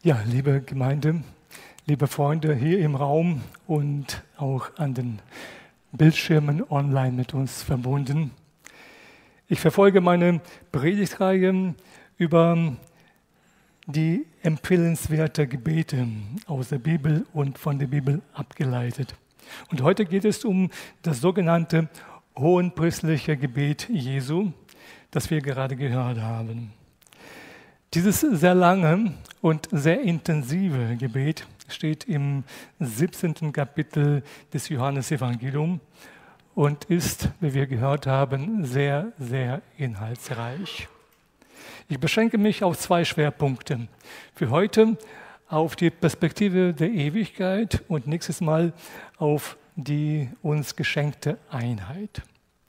Ja, liebe Gemeinde, liebe Freunde hier im Raum und auch an den Bildschirmen online mit uns verbunden. Ich verfolge meine Predigtreihe über die empfehlenswerte Gebete aus der Bibel und von der Bibel abgeleitet. Und heute geht es um das sogenannte hohenpriestliche Gebet Jesu, das wir gerade gehört haben. Dieses sehr lange und sehr intensive Gebet steht im 17. Kapitel des Johannesevangeliums und ist, wie wir gehört haben, sehr, sehr inhaltsreich. Ich beschränke mich auf 2 Schwerpunkte. Für heute auf die Perspektive der Ewigkeit und nächstes Mal auf die uns geschenkte Einheit.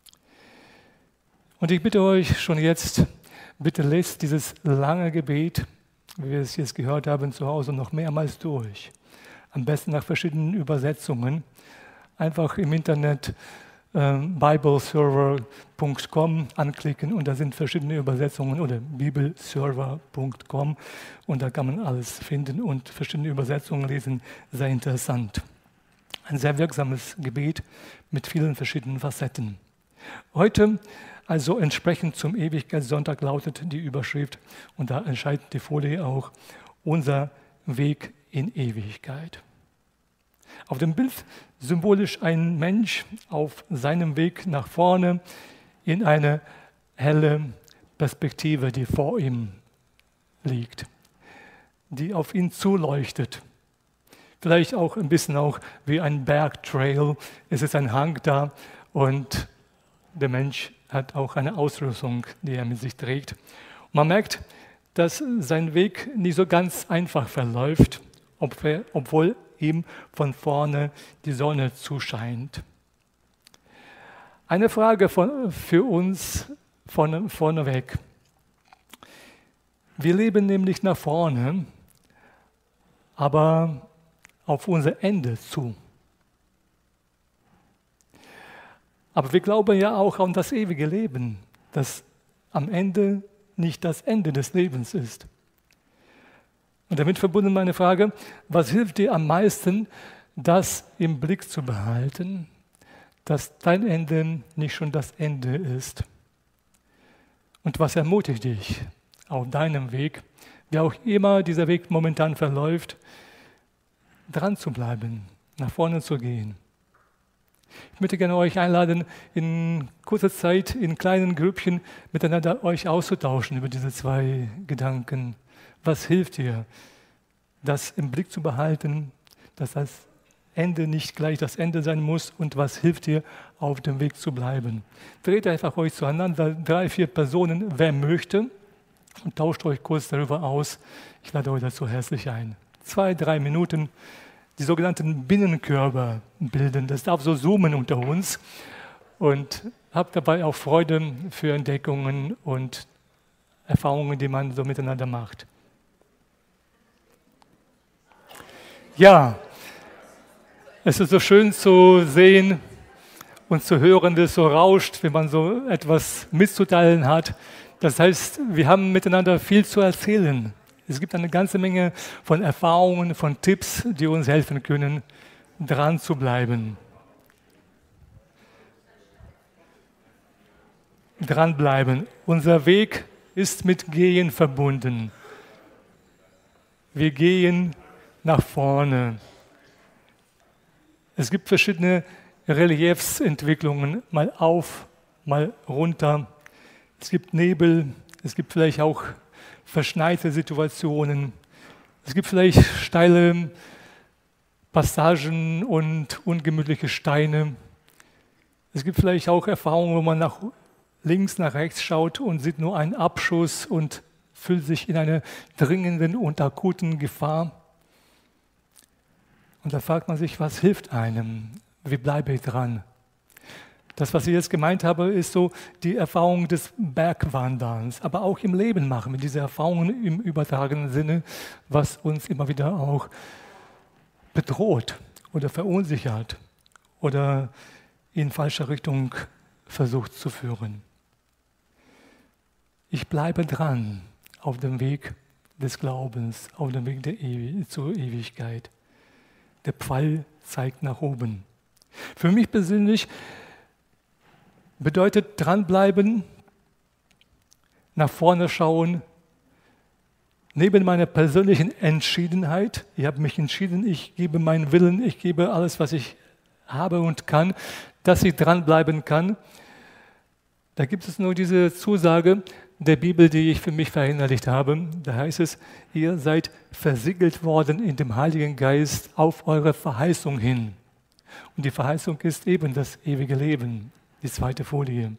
Und ich bitte euch schon jetzt, bitte lest dieses lange Gebet, wie wir es jetzt gehört haben, zu Hause noch mehrmals durch. Am besten nach verschiedenen Übersetzungen. Einfach im Internet bibleserver.com anklicken und da sind verschiedene Übersetzungen oder bibleserver.com und da kann man alles finden und verschiedene Übersetzungen lesen. Sehr interessant. Ein sehr wirksames Gebet mit vielen verschiedenen Facetten. Heute also entsprechend zum Ewigkeitssonntag lautet die Überschrift und da entscheidet die Folie auch unser Weg in Ewigkeit. Auf dem Bild symbolisch ein Mensch auf seinem Weg nach vorne in eine helle Perspektive, die vor ihm liegt, die auf ihn zuleuchtet. Vielleicht auch ein bisschen auch wie ein Bergtrail. Es ist ein Hang da und der Mensch hat auch eine Ausrüstung, die er mit sich trägt. Man merkt, dass sein Weg nicht so ganz einfach verläuft, obwohl ihm von vorne die Sonne zuscheint. Eine Frage für uns vorneweg. Wir leben nämlich nach vorne, aber auf unser Ende zu. Aber wir glauben ja auch an das ewige Leben, das am Ende nicht das Ende des Lebens ist. Und damit verbunden meine Frage, was hilft dir am meisten, das im Blick zu behalten, dass dein Ende nicht schon das Ende ist? Und was ermutigt dich auf deinem Weg, wie auch immer dieser Weg momentan verläuft, dran zu bleiben, nach vorne zu gehen? Ich möchte gerne euch einladen, in kurzer Zeit in kleinen Grüppchen miteinander euch auszutauschen über diese 2 Gedanken. Was hilft dir, das im Blick zu behalten, dass das Ende nicht gleich das Ende sein muss und was hilft dir, auf dem Weg zu bleiben? Dreht einfach euch zueinander, 3, 4 Personen, wer möchte, und tauscht euch kurz darüber aus. Ich lade euch dazu herzlich ein. 2, 3 Minuten. Die sogenannten Binnenkörper bilden. Das darf so zoomen unter uns und habt dabei auch Freude für Entdeckungen und Erfahrungen, die man so miteinander macht. Ja, es ist so schön zu sehen und zu hören, dass es so rauscht, wenn man so etwas mitzuteilen hat. Das heißt, wir haben miteinander viel zu erzählen. Es gibt eine ganze Menge von Erfahrungen, von Tipps, die uns helfen können, dran zu bleiben. Dranbleiben. Unser Weg ist mit Gehen verbunden. Wir gehen nach vorne. Es gibt verschiedene Reliefsentwicklungen, mal auf, mal runter. Es gibt Nebel, es gibt vielleicht auch verschneite Situationen. Es gibt vielleicht steile Passagen und ungemütliche Steine. Es gibt vielleicht auch Erfahrungen, wo man nach links, nach rechts schaut und sieht nur einen Abschuss und fühlt sich in einer dringenden und akuten Gefahr. Und da fragt man sich, was hilft einem? Wie bleibe ich dran? Das, was ich jetzt gemeint habe, ist so die Erfahrung des Bergwanderns, aber auch im Leben machen wir diese Erfahrungen im übertragenen Sinne, was uns immer wieder auch bedroht oder verunsichert oder in falsche Richtung versucht zu führen. Ich bleibe dran auf dem Weg, des Glaubens auf dem Weg zur Ewigkeit. Der Pfeil zeigt nach oben. Für mich persönlich bedeutet dranbleiben, nach vorne schauen, neben meiner persönlichen Entschiedenheit, ich habe mich entschieden, ich gebe meinen Willen, ich gebe alles, was ich habe und kann, dass ich dranbleiben kann. Da gibt es nur diese Zusage der Bibel, die ich für mich verinnerlicht habe. Da heißt es, ihr seid versiegelt worden in dem Heiligen Geist auf eure Verheißung hin. Und die Verheißung ist eben das ewige Leben. Die zweite Folie.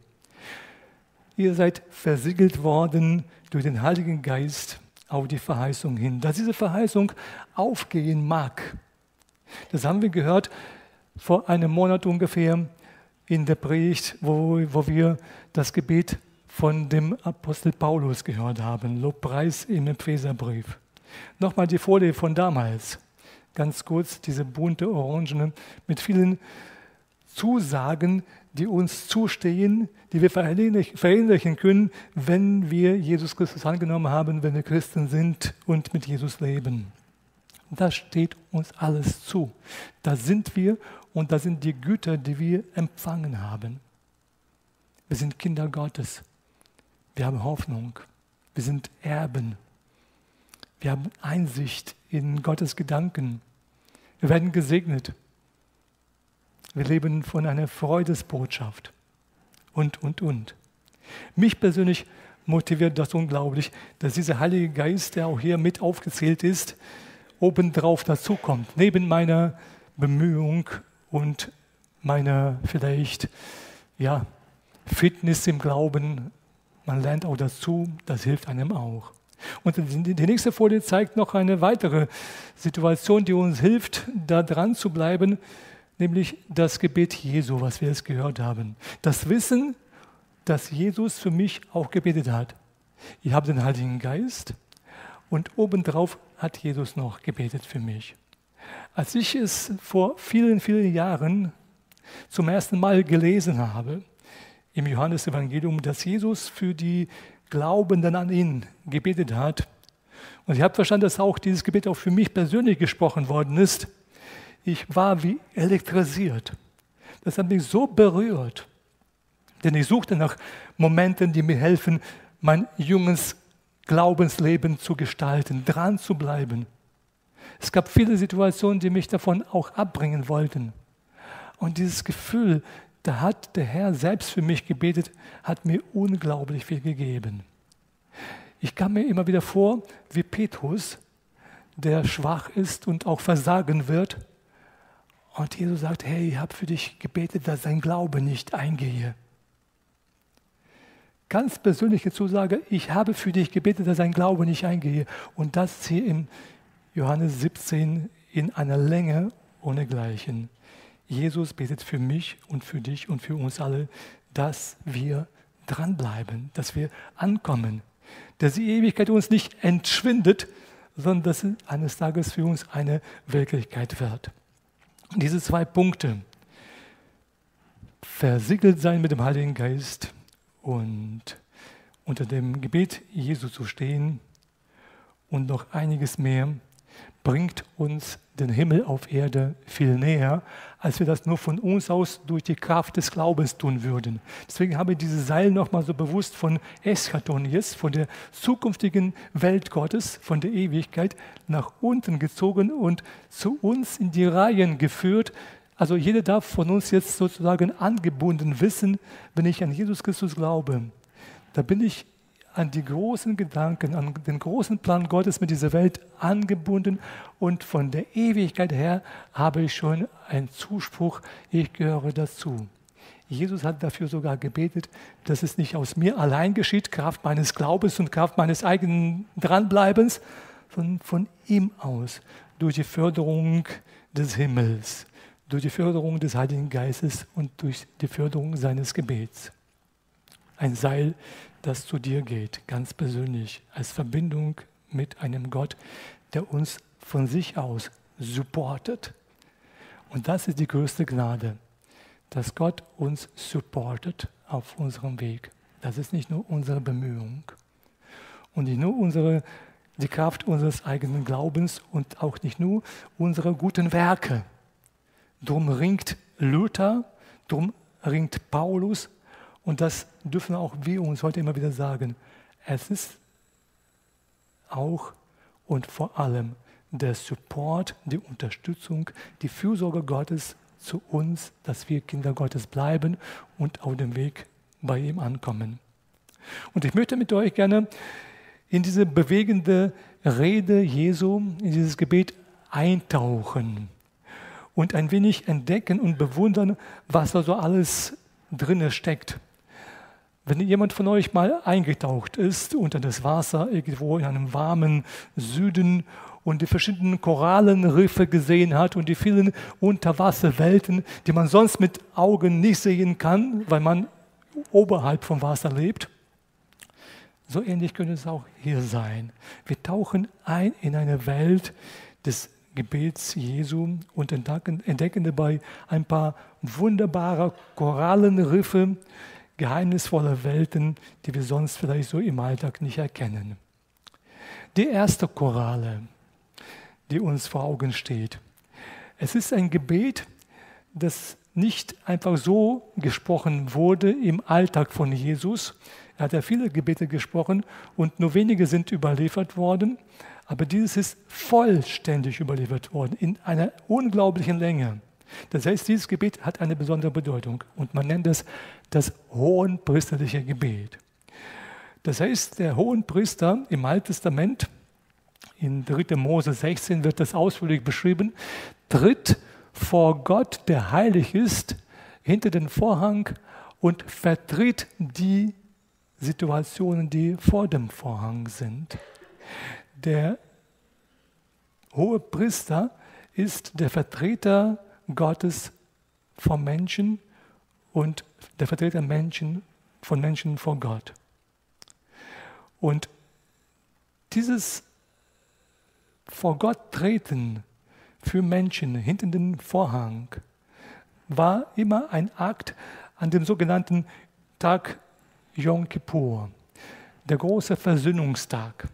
Ihr seid versiegelt worden durch den Heiligen Geist auf die Verheißung hin. Dass diese Verheißung aufgehen mag, das haben wir gehört vor einem Monat ungefähr in der Predigt, wo wir das Gebet von dem Apostel Paulus gehört haben, Lobpreis im Epheserbrief. Nochmal die Folie von damals, ganz kurz, diese bunte Orangene mit vielen Zusagen, die uns zustehen, die wir verinnerlichen können, wenn wir Jesus Christus angenommen haben, wenn wir Christen sind und mit Jesus leben. Das steht uns alles zu. Da sind wir und da sind die Güter, die wir empfangen haben. Wir sind Kinder Gottes. Wir haben Hoffnung. Wir sind Erben. Wir haben Einsicht in Gottes Gedanken. Wir werden gesegnet. Wir leben von einer Freudesbotschaft. Und. Mich persönlich motiviert das unglaublich, dass dieser Heilige Geist, der auch hier mit aufgezählt ist, obendrauf dazukommt. Neben meiner Bemühung und meiner vielleicht Fitness im Glauben. Man lernt auch dazu, das hilft einem auch. Und die nächste Folie zeigt noch eine weitere Situation, die uns hilft, da dran zu bleiben, nämlich das Gebet Jesu, was wir jetzt gehört haben. Das Wissen, dass Jesus für mich auch gebetet hat. Ich habe den Heiligen Geist und obendrauf hat Jesus noch gebetet für mich. Als ich es vor vielen, vielen Jahren zum ersten Mal gelesen habe, im Johannesevangelium, dass Jesus für die Glaubenden an ihn gebetet hat, und ich habe verstanden, dass auch dieses Gebet auch für mich persönlich gesprochen worden ist, ich war wie elektrisiert. Das hat mich so berührt, denn ich suchte nach Momenten, die mir helfen, mein junges Glaubensleben zu gestalten, dran zu bleiben. Es gab viele Situationen, die mich davon auch abbringen wollten. Und dieses Gefühl, da hat der Herr selbst für mich gebetet, hat mir unglaublich viel gegeben. Ich kam mir immer wieder vor, wie Petrus, der schwach ist und auch versagen wird. Und Jesus sagt, hey, ich habe für dich gebetet, dass dein Glaube nicht eingehe. Ganz persönliche Zusage, ich habe für dich gebetet, dass dein Glaube nicht eingehe. Und das hier im Johannes 17 in einer Länge ohnegleichen. Jesus betet für mich und für dich und für uns alle, dass wir dranbleiben, dass wir ankommen, dass die Ewigkeit uns nicht entschwindet, sondern dass es eines Tages für uns eine Wirklichkeit wird. Und diese 2 Punkte, versiegelt sein mit dem Heiligen Geist und unter dem Gebet Jesu zu stehen und noch einiges mehr, bringt uns den Himmel auf Erde viel näher, als wir das nur von uns aus durch die Kraft des Glaubens tun würden. Deswegen habe ich dieses Seil nochmal so bewusst von Eschaton jetzt, von der zukünftigen Welt Gottes, von der Ewigkeit, nach unten gezogen und zu uns in die Reihen geführt. Also jeder darf von uns jetzt sozusagen angebunden wissen, wenn ich an Jesus Christus glaube, da bin ich an die großen Gedanken, an den großen Plan Gottes mit dieser Welt angebunden und von der Ewigkeit her habe ich schon einen Zuspruch, ich gehöre dazu. Jesus hat dafür sogar gebetet, dass es nicht aus mir allein geschieht, Kraft meines Glaubens und Kraft meines eigenen Dranbleibens, sondern von ihm aus, durch die Förderung des Himmels, durch die Förderung des Heiligen Geistes und durch die Förderung seines Gebets. Ein Seil, das zu dir geht, ganz persönlich, als Verbindung mit einem Gott, der uns von sich aus supportet. Und das ist die größte Gnade, dass Gott uns supportet auf unserem Weg. Das ist nicht nur unsere Bemühung und nicht nur unsere die Kraft unseres eigenen Glaubens und auch nicht nur unserer guten Werke. Drum ringt Luther, drum ringt Paulus und das dürfen auch wir uns heute immer wieder sagen. Es ist auch und vor allem der Support, die Unterstützung, die Fürsorge Gottes zu uns, dass wir Kinder Gottes bleiben und auf dem Weg bei ihm ankommen. Und ich möchte mit euch gerne in diese bewegende Rede Jesu, in dieses Gebet eintauchen und ein wenig entdecken und bewundern, was da so alles drin steckt. Wenn jemand von euch mal eingetaucht ist unter das Wasser, irgendwo in einem warmen Süden und die verschiedenen Korallenriffe gesehen hat und die vielen Unterwasserwelten, die man sonst mit Augen nicht sehen kann, weil man oberhalb vom Wasser lebt, so ähnlich könnte es auch hier sein. Wir tauchen ein in eine Welt des Gebets Jesu und entdecken dabei ein paar wunderbare Korallenriffe, geheimnisvolle Welten, die wir sonst vielleicht so im Alltag nicht erkennen. Die erste Koralle, die uns vor Augen steht. Es ist ein Gebet, das nicht einfach so gesprochen wurde im Alltag von Jesus. Er hat ja viele Gebete gesprochen und nur wenige sind überliefert worden, aber dieses ist vollständig überliefert worden in einer unglaublichen Länge. Das heißt, dieses Gebet hat eine besondere Bedeutung und man nennt es das hohenpriesterliche Gebet. Das heißt, der Hohenpriester im Alten Testament, in 3. Mose 16 wird das ausführlich beschrieben, tritt vor Gott, der heilig ist, hinter den Vorhang und vertritt die Situationen, die vor dem Vorhang sind. Der Hohepriester ist der Vertreter Gottes vom Menschen und der Vertreter von Menschen vor Gott. Und dieses vor Gott treten für Menschen hinter den Vorhang war immer ein Akt an dem sogenannten Tag Yom Kippur, der große Versöhnungstag.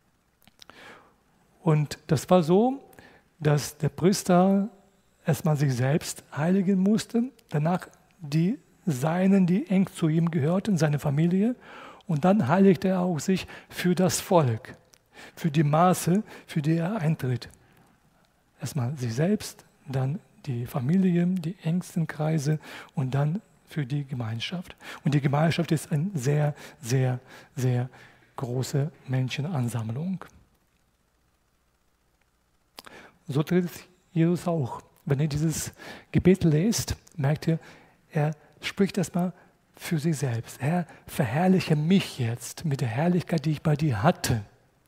Und das war so, dass der Priester erstmal sich selbst heiligen musste, danach die Seinen, die eng zu ihm gehörten, seine Familie, und dann heiligte er auch sich für das Volk, für die Maße, für die er eintritt. Erstmal sich selbst, dann die Familie, die engsten Kreise und dann für die Gemeinschaft. Und die Gemeinschaft ist eine sehr, sehr, sehr große Menschenansammlung. So tritt Jesus auch. Wenn ihr dieses Gebet lest, merkt ihr, er spricht erstmal für sich selbst. Herr, verherrliche mich jetzt mit der Herrlichkeit, die ich bei dir hatte.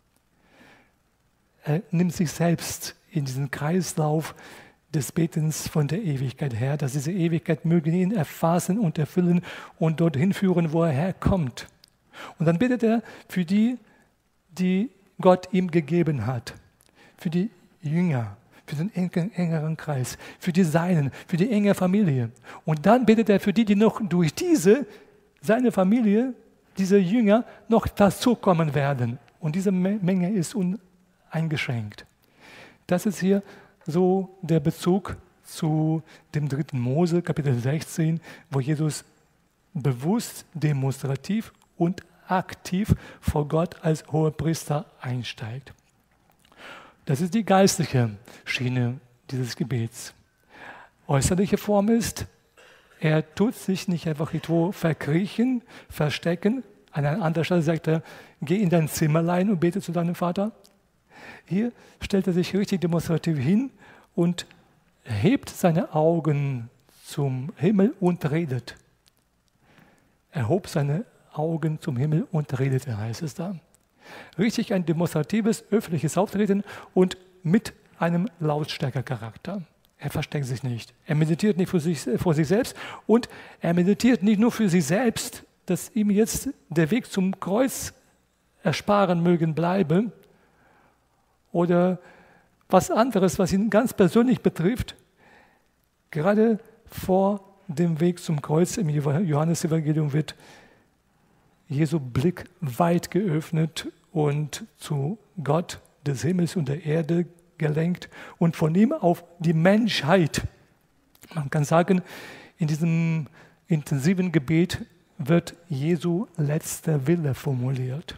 Er nimmt sich selbst in diesen Kreislauf des Betens von der Ewigkeit her, dass diese Ewigkeit möge ihn erfassen und erfüllen und dorthin führen, wo er herkommt. Und dann betet er für die, die Gott ihm gegeben hat, für die Jünger, für den engeren Kreis, für die Seinen, für die enge Familie. Und dann betet er für die, die noch durch seine Familie, diese Jünger, noch dazukommen werden. Und diese Menge ist uneingeschränkt. Das ist hier so der Bezug zu dem 3. Mose, Kapitel 16, wo Jesus bewusst, demonstrativ und aktiv vor Gott als Hohepriester einsteigt. Das ist die geistliche Schiene dieses Gebets. Äußerliche Form ist, er tut sich nicht einfach irgendwo verkriechen, verstecken. An einer anderen Stelle sagt er, geh in dein Zimmerlein und bete zu deinem Vater. Hier stellt er sich richtig demonstrativ hin und hebt seine Augen zum Himmel und redet. Er hob seine Augen zum Himmel und redete, heißt es da. Richtig ein demonstratives, öffentliches Auftreten und mit einem Lautstärkercharakter. Er versteckt sich nicht. Er meditiert nicht vor sich selbst und er meditiert nicht nur für sich selbst, dass ihm jetzt der Weg zum Kreuz ersparen mögen bleibe oder was anderes, was ihn ganz persönlich betrifft. Gerade vor dem Weg zum Kreuz im Johannesevangelium wird Jesu Blick weit geöffnet und zu Gott des Himmels und der Erde gelenkt und von ihm auf die Menschheit. Man kann sagen, in diesem intensiven Gebet wird Jesu letzter Wille formuliert.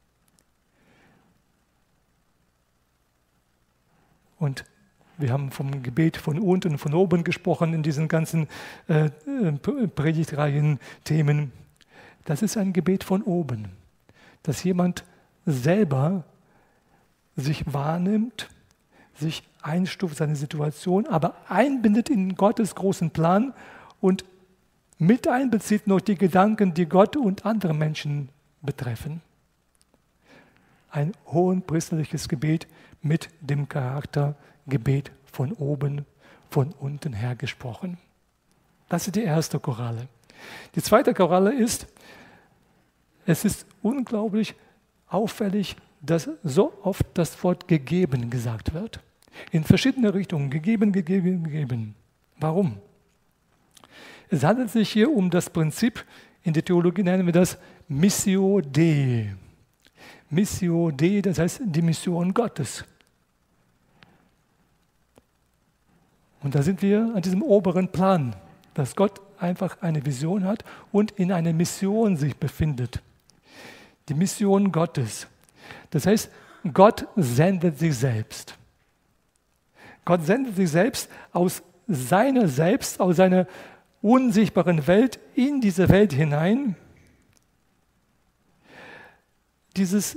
Und wir haben vom Gebet von unten und von oben gesprochen in diesen ganzen Predigtreihen-Themen. Das ist ein Gebet von oben, dass jemand selber sich wahrnimmt, sich einstuft, seine Situation, aber einbindet in Gottes großen Plan und mit einbezieht noch die Gedanken, die Gott und andere Menschen betreffen. Ein hohenpriesterliches Gebet mit dem Charakter Gebet von oben, von unten her gesprochen. Das ist die erste Choralle. Die zweite Choralle ist, es ist unglaublich auffällig, dass so oft das Wort gegeben gesagt wird. In verschiedene Richtungen. Gegeben, gegeben, gegeben. Warum? Es handelt sich hier um das Prinzip, in der Theologie nennen wir das Missio Dei. Missio Dei, das heißt die Mission Gottes. Und da sind wir an diesem oberen Plan, dass Gott einfach eine Vision hat und in einer Mission sich befindet. Die Mission Gottes. Das heißt, Gott sendet sich selbst. Gott sendet sich selbst aus seiner unsichtbaren Welt in diese Welt hinein. Dieses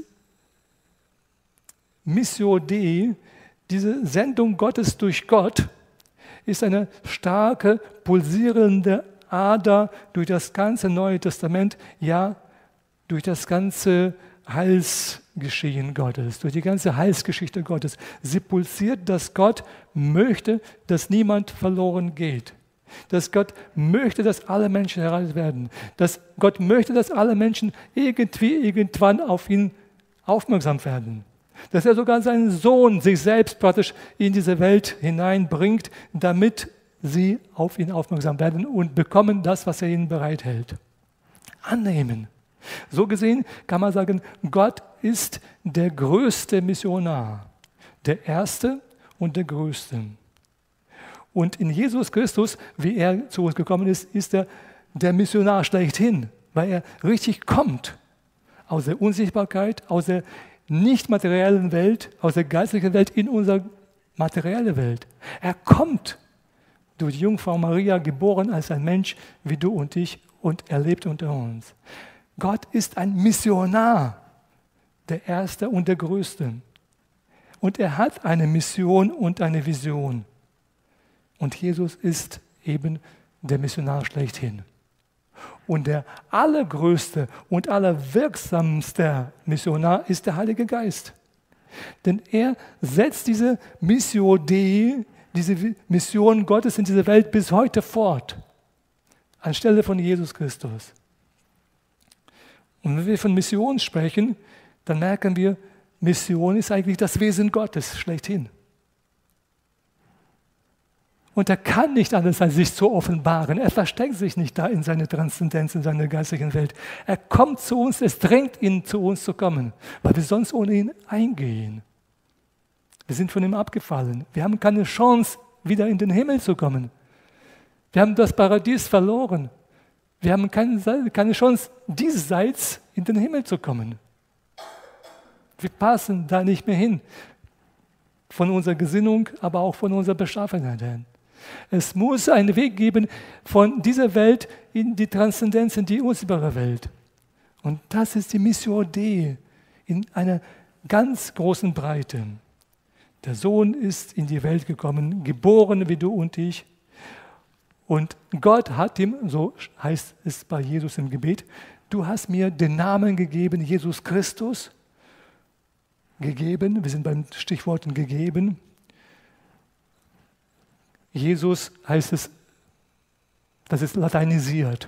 Missio Dei, diese Sendung Gottes durch Gott, ist eine starke, pulsierende Ader durch das ganze Neue Testament, ja, durch das ganze Heilsgeschehen Gottes, durch die ganze Heilsgeschichte Gottes. Sie pulsiert, dass Gott möchte, dass niemand verloren geht. Dass Gott möchte, dass alle Menschen errettet werden. Dass Gott möchte, dass alle Menschen irgendwann auf ihn aufmerksam werden. Dass er sogar seinen Sohn, sich selbst praktisch in diese Welt hineinbringt, damit sie auf ihn aufmerksam werden und bekommen das, was er ihnen bereithält. Annehmen. So gesehen kann man sagen, Gott ist der größte Missionar, der Erste und der Größte. Und in Jesus Christus, wie er zu uns gekommen ist, ist er der Missionar schlechthin, weil er richtig kommt aus der Unsichtbarkeit, aus der nicht materiellen Welt, aus der geistlichen Welt in unsere materielle Welt. Er kommt durch die Jungfrau Maria, geboren als ein Mensch wie du und ich, und er lebt unter uns. Gott ist ein Missionar, der Erste und der Größte. Und er hat eine Mission und eine Vision. Und Jesus ist eben der Missionar schlechthin. Und der allergrößte und allerwirksamste Missionar ist der Heilige Geist. Denn er setzt diese Missio Dei, diese Mission Gottes in dieser Welt bis heute fort, anstelle von Jesus Christus. Und wenn wir von Mission sprechen, dann merken wir, Mission ist eigentlich das Wesen Gottes schlechthin. Und er kann nicht anders als sich zu offenbaren. Er versteckt sich nicht da in seiner Transzendenz, in seiner geistigen Welt. Er kommt zu uns, es drängt ihn, zu uns zu kommen, weil wir sonst ohne ihn eingehen. Wir sind von ihm abgefallen. Wir haben keine Chance, wieder in den Himmel zu kommen. Wir haben das Paradies verloren. Wir haben keine Chance, diesseits in den Himmel zu kommen. Wir passen da nicht mehr hin. Von unserer Gesinnung, aber auch von unserer Beschaffenheit her. Es muss einen Weg geben von dieser Welt in die Transzendenz, in die unsichtbare Welt. Und das ist die Missio Dei in einer ganz großen Breite. Der Sohn ist in die Welt gekommen, geboren wie du und ich. Und Gott hat ihm, so heißt es bei Jesus im Gebet, du hast mir den Namen gegeben, Jesus Christus, gegeben, wir sind beim Stichworten gegeben. Jesus heißt es, das ist lateinisiert.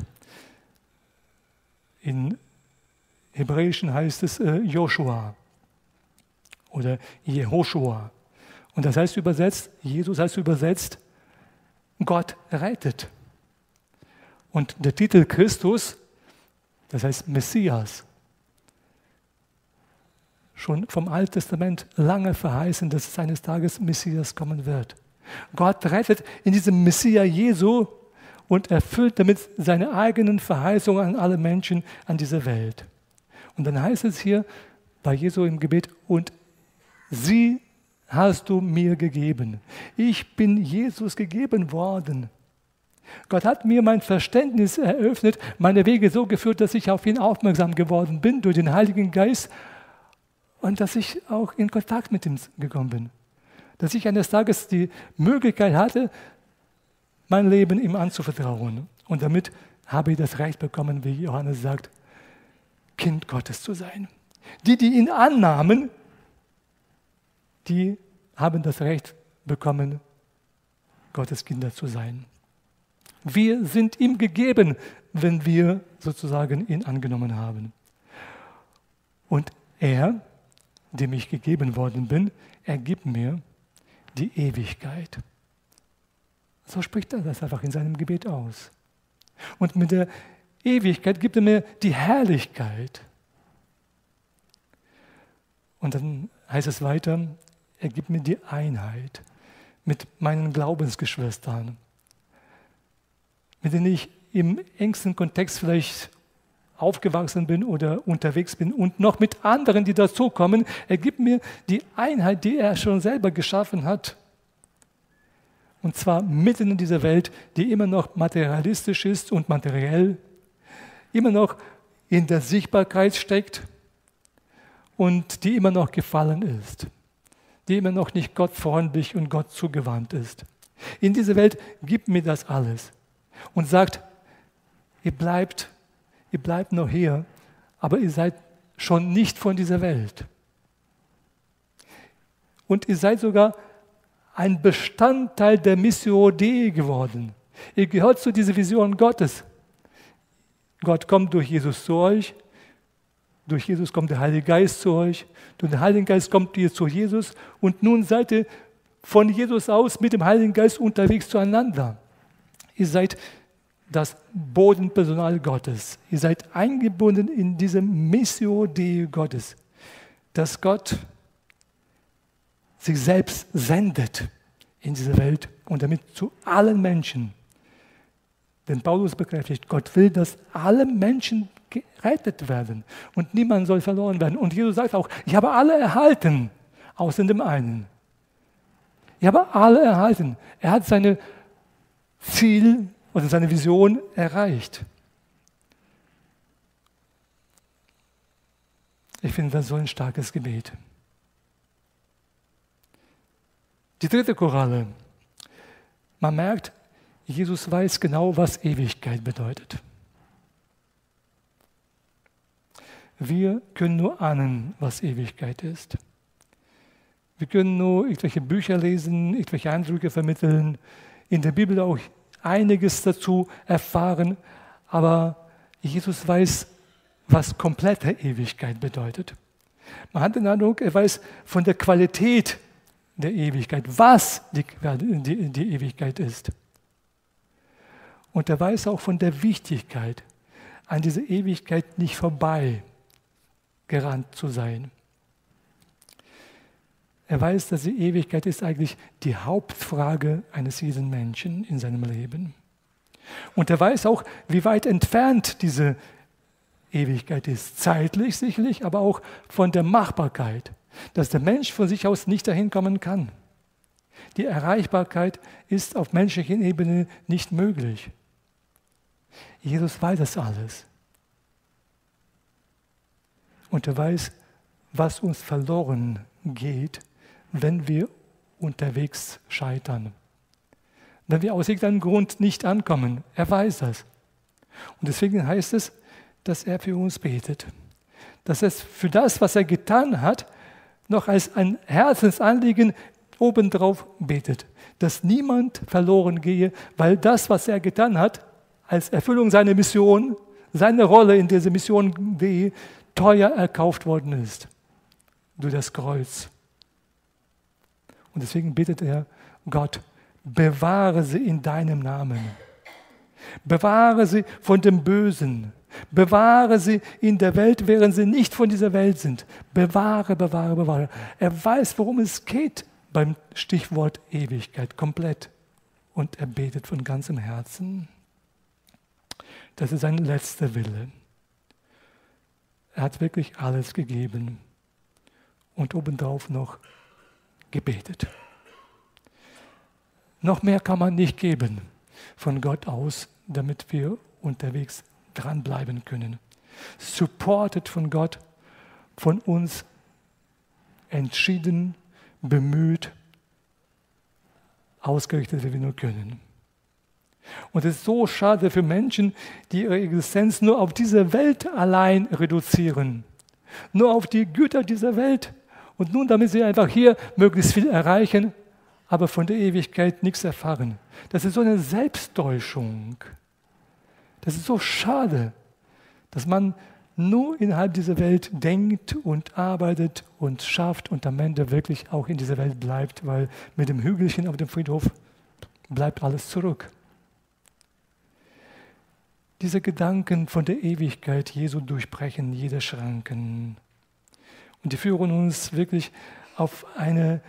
In Hebräischen heißt es Joshua oder Jehoshua. Und das heißt übersetzt, Jesus heißt übersetzt, Gott rettet. Und der Titel Christus, das heißt Messias. schon vom Alten Testament lange verheißen, dass es eines Tages Messias kommen wird. Gott rettet in diesem Messias Jesu und erfüllt damit seine eigenen Verheißungen an alle Menschen an dieser Welt. Und dann heißt es hier bei Jesu im Gebet, und sie hast du mir gegeben. Ich bin Jesus gegeben worden. Gott hat mir mein Verständnis eröffnet, meine Wege so geführt, dass ich auf ihn aufmerksam geworden bin durch den Heiligen Geist und dass ich auch in Kontakt mit ihm gekommen bin. Dass ich eines Tages die Möglichkeit hatte, mein Leben ihm anzuvertrauen. Und damit habe ich das Recht bekommen, wie Johannes sagt, Kind Gottes zu sein. Die ihn annahmen, die haben das Recht bekommen, Gottes Kinder zu sein. Wir sind ihm gegeben, wenn wir sozusagen ihn angenommen haben. Und er, dem ich gegeben worden bin, er gibt mir die Ewigkeit. So spricht er das einfach in seinem Gebet aus. Und mit der Ewigkeit gibt er mir die Herrlichkeit. Und dann heißt es weiter, er gibt mir die Einheit mit meinen Glaubensgeschwistern, mit denen ich im engsten Kontext vielleicht aufgewachsen bin oder unterwegs bin und noch mit anderen, die dazukommen. Er gibt mir die Einheit, die er schon selber geschaffen hat. Und zwar mitten in dieser Welt, die immer noch materialistisch ist und materiell, immer noch in der Sichtbarkeit steckt und die immer noch gefallen ist, die immer noch nicht gottfreundlich und Gott zugewandt ist. In dieser Welt gibt mir das alles und sagt, ihr bleibt noch hier, aber ihr seid schon nicht von dieser Welt. Und ihr seid sogar ein Bestandteil der Missio Dei geworden. Ihr gehört zu dieser Vision Gottes. Gott kommt durch Jesus zu euch, durch Jesus kommt der Heilige Geist zu euch, durch den Heiligen Geist kommt ihr zu Jesus und nun seid ihr von Jesus aus mit dem Heiligen Geist unterwegs zueinander. Ihr seid das Bodenpersonal Gottes. Ihr seid eingebunden in diesem Missio Dei Gottes, dass Gott sich selbst sendet in diese Welt und damit zu allen Menschen. Denn Paulus bekräftigt, Gott will, dass alle Menschen gerettet werden und niemand soll verloren werden. Und Jesus sagt auch, ich habe alle erhalten, außer dem einen. Ich habe alle erhalten. Er hat seine Ziel oder seine Vision erreicht. Ich finde das so ein starkes Gebet. Die dritte Koralle. Man merkt, Jesus weiß genau, was Ewigkeit bedeutet. Wir können nur ahnen, was Ewigkeit ist. Wir können nur irgendwelche Bücher lesen, irgendwelche Eindrücke vermitteln, in der Bibel auch einiges dazu erfahren, aber Jesus weiß, was komplette Ewigkeit bedeutet. Man hat den Eindruck, er weiß von der Qualität der Ewigkeit, was die Ewigkeit ist. Und er weiß auch von der Wichtigkeit, an dieser Ewigkeit nicht vorbei gerannt zu sein. Er weiß, dass die Ewigkeit ist eigentlich die Hauptfrage eines jeden Menschen in seinem Leben. Und er weiß auch, wie weit entfernt diese Ewigkeit ist. Zeitlich sicherlich, aber auch von der Machbarkeit, dass der Mensch von sich aus nicht dahin kommen kann. Die Erreichbarkeit ist auf menschlicher Ebene nicht möglich. Jesus weiß das alles. Und er weiß, was uns verloren geht, wenn wir unterwegs scheitern. Wenn wir aus irgendeinem Grund nicht ankommen. Er weiß das. Und deswegen heißt es, dass er für uns betet. Dass er für das, was er getan hat, noch als ein Herzensanliegen obendrauf betet. Dass niemand verloren gehe, weil das, was er getan hat, als Erfüllung seiner Mission, seine Rolle in dieser Mission Dei, teuer erkauft worden ist. Durch das Kreuz. Und deswegen bittet er, Gott, bewahre sie in deinem Namen. Bewahre sie von dem Bösen. Bewahre sie in der Welt, während sie nicht von dieser Welt sind. Bewahre, bewahre, bewahre. Er weiß, worum es geht beim Stichwort Ewigkeit, komplett. Und er betet von ganzem Herzen. Das ist sein letzter Wille. Er hat wirklich alles gegeben und obendrauf noch gebetet. Noch mehr kann man nicht geben von Gott aus, damit wir unterwegs dranbleiben können. Supported von Gott, von uns entschieden, bemüht, ausgerichtet, wie wir nur können. Und es ist so schade für Menschen, die ihre Existenz nur auf diese Welt allein reduzieren. Nur auf die Güter dieser Welt. Und nun, damit sie einfach hier möglichst viel erreichen, aber von der Ewigkeit nichts erfahren. Das ist so eine Selbsttäuschung. Das ist so schade, dass man nur innerhalb dieser Welt denkt und arbeitet und schafft und am Ende wirklich auch in dieser Welt bleibt, weil mit dem Hügelchen auf dem Friedhof bleibt alles zurück. Diese Gedanken von der Ewigkeit Jesu durchbrechen jede Schranken. Und die führen uns wirklich auf eine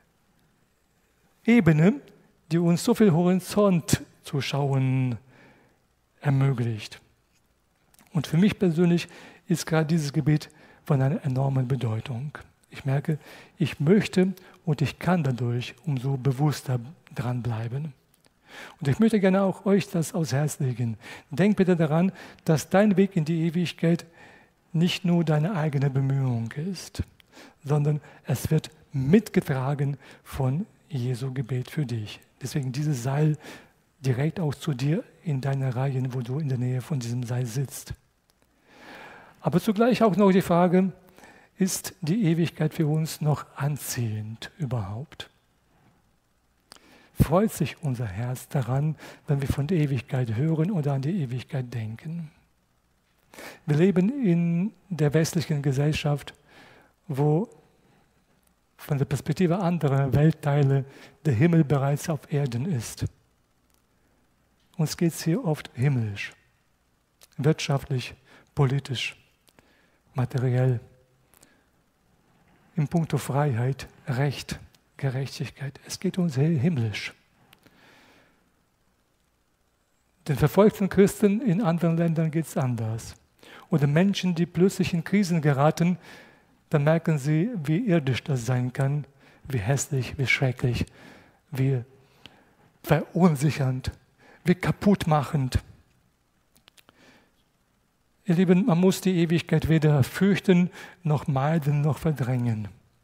Ebene, die uns so viel Horizont zu schauen ermöglicht. Und für mich persönlich ist gerade dieses Gebet von einer enormen Bedeutung. Ich merke, ich möchte und ich kann dadurch umso bewusster dranbleiben. Und ich möchte gerne auch euch das aufs Herz legen. Denk bitte daran, dass dein Weg in die Ewigkeit nicht nur deine eigene Bemühung ist, sondern es wird mitgetragen von Jesu Gebet für dich. Deswegen dieses Seil direkt auch zu dir in deine Reihen, wo du in der Nähe von diesem Seil sitzt. Aber zugleich auch noch die Frage, ist die Ewigkeit für uns noch anziehend überhaupt? Freut sich unser Herz daran, wenn wir von der Ewigkeit hören oder an die Ewigkeit denken? Wir leben in der westlichen Gesellschaft, wo von der Perspektive anderer Weltteile der Himmel bereits auf Erden ist. Uns geht es hier oft himmlisch, wirtschaftlich, politisch, materiell, in puncto Freiheit, Recht, Gerechtigkeit. Es geht uns himmlisch. Den verfolgten Christen in anderen Ländern geht es anders. Oder Menschen, die plötzlich in Krisen geraten, dann merken sie, wie irdisch das sein kann, wie hässlich, wie schrecklich, wie verunsichernd, wie kaputtmachend. Ihr Lieben, man muss die Ewigkeit weder fürchten, noch meiden, noch verdrängen.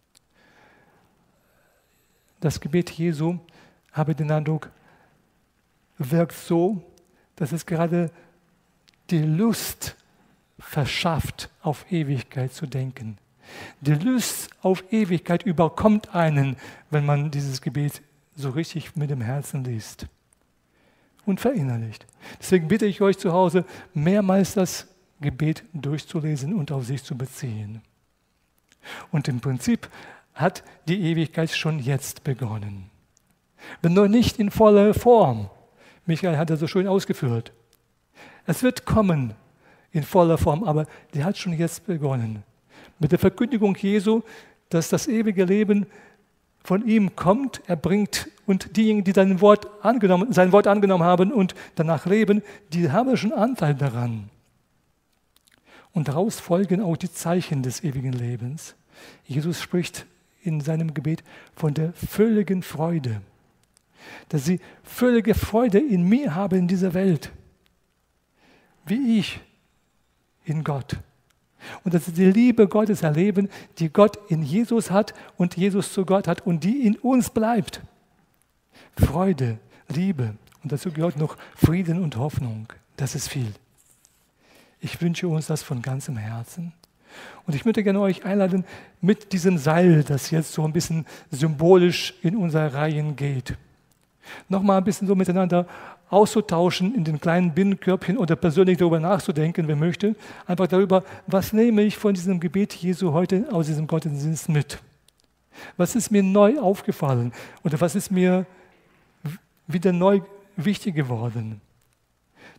Das Gebet Jesu, habe ich den Eindruck, wirkt so, dass es gerade die Lust verschafft, auf Ewigkeit zu denken. Die Lust auf Ewigkeit überkommt einen, wenn man dieses Gebet so richtig mit dem Herzen liest und verinnerlicht. Deswegen bitte ich euch zu Hause, mehrmals das Gebet durchzulesen und auf sich zu beziehen. Und im Prinzip hat die Ewigkeit schon jetzt begonnen. Wenn noch nicht in voller Form. Michael hat das so schön ausgeführt. Es wird kommen in voller Form, aber die hat schon jetzt begonnen. Mit der Verkündigung Jesu, dass das ewige Leben von ihm kommt, er bringt, und diejenigen, die sein Wort angenommen haben und danach leben, die haben schon Anteil daran. Und daraus folgen auch die Zeichen des ewigen Lebens. Jesus spricht in seinem Gebet von der völligen Freude, dass sie völlige Freude in mir haben in dieser Welt, wie ich in Gott. Und dass sie die Liebe Gottes erleben, die Gott in Jesus hat und Jesus zu Gott hat und die in uns bleibt. Freude, Liebe, und dazu gehört noch Frieden und Hoffnung. Das ist viel. Ich wünsche uns das von ganzem Herzen. Und ich möchte gerne euch einladen, mit diesem Seil, das jetzt so ein bisschen symbolisch in unsere Reihen geht, nochmal ein bisschen so miteinander auszutauschen in den kleinen Binnenkörbchen oder persönlich darüber nachzudenken, wer möchte. Einfach darüber, was nehme ich von diesem Gebet Jesu heute aus diesem Gottesdienst mit? Was ist mir neu aufgefallen oder was ist mir wieder neu wichtig geworden?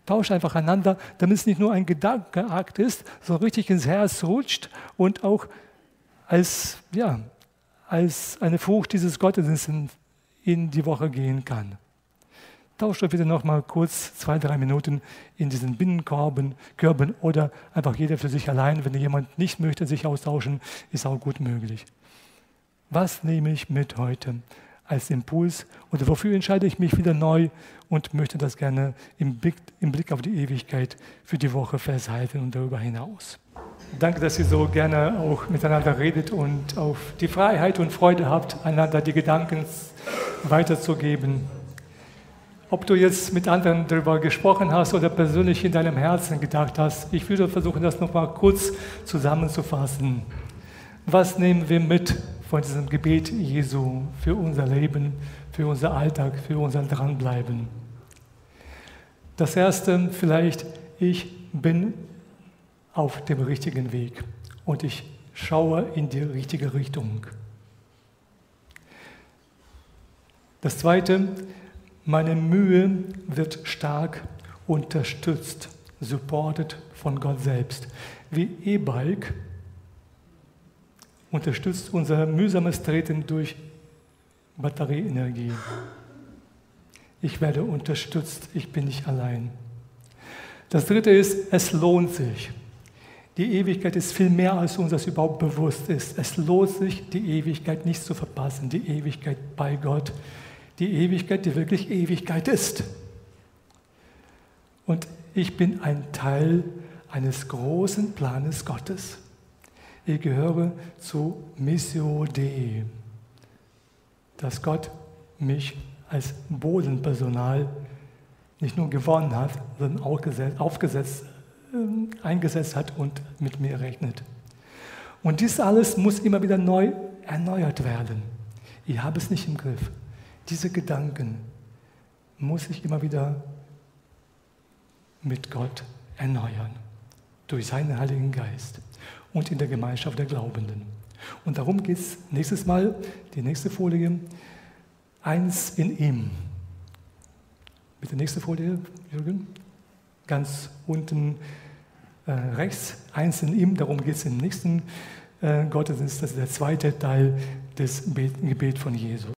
Tauscht einfach einander, damit es nicht nur ein Gedankenakt ist, sondern richtig ins Herz rutscht und auch als eine Frucht dieses Gottesdienstes in die Woche gehen kann. Tauscht euch bitte noch mal kurz 2-3 Minuten in diesen Binnenkörben oder einfach jeder für sich allein. Wenn jemand nicht möchte, sich austauschen, ist auch gut möglich. Was nehme ich mit heute als Impuls oder wofür entscheide ich mich wieder neu und möchte das gerne im Blick auf die Ewigkeit für die Woche festhalten und darüber hinaus. Danke, dass ihr so gerne auch miteinander redet und auf die Freiheit und Freude habt, einander die Gedanken weiterzugeben. Ob du jetzt mit anderen darüber gesprochen hast oder persönlich in deinem Herzen gedacht hast, ich würde versuchen, das nochmal kurz zusammenzufassen. Was nehmen wir mit von diesem Gebet Jesu für unser Leben, für unser Alltag, für unser Dranbleiben? Das Erste vielleicht, ich bin auf dem richtigen Weg und ich schaue in die richtige Richtung. Das Zweite, meine Mühe wird stark unterstützt, supported von Gott selbst. Wie E-Bike unterstützt unser mühsames Treten durch Batterieenergie. Ich werde unterstützt, ich bin nicht allein. Das Dritte ist, es lohnt sich. Die Ewigkeit ist viel mehr, als uns das überhaupt bewusst ist. Es lohnt sich, die Ewigkeit nicht zu verpassen, die Ewigkeit bei Gott, die Ewigkeit, die wirklich Ewigkeit ist. Und ich bin ein Teil eines großen Planes Gottes. Ich gehöre zu Missio Dei, dass Gott mich als Bodenpersonal nicht nur gewonnen hat, sondern auch eingesetzt hat und mit mir rechnet. Und dies alles muss immer wieder neu erneuert werden. Ich habe es nicht im Griff. Diese Gedanken muss ich immer wieder mit Gott erneuern, durch seinen Heiligen Geist und in der Gemeinschaft der Glaubenden. Und darum geht es nächstes Mal, die nächste Folie, eins in ihm. Bitte nächste Folie, Jürgen. Ganz unten rechts, eins in ihm, darum geht es im nächsten Gottesdienst, das ist der zweite Teil des Gebets von Jesus.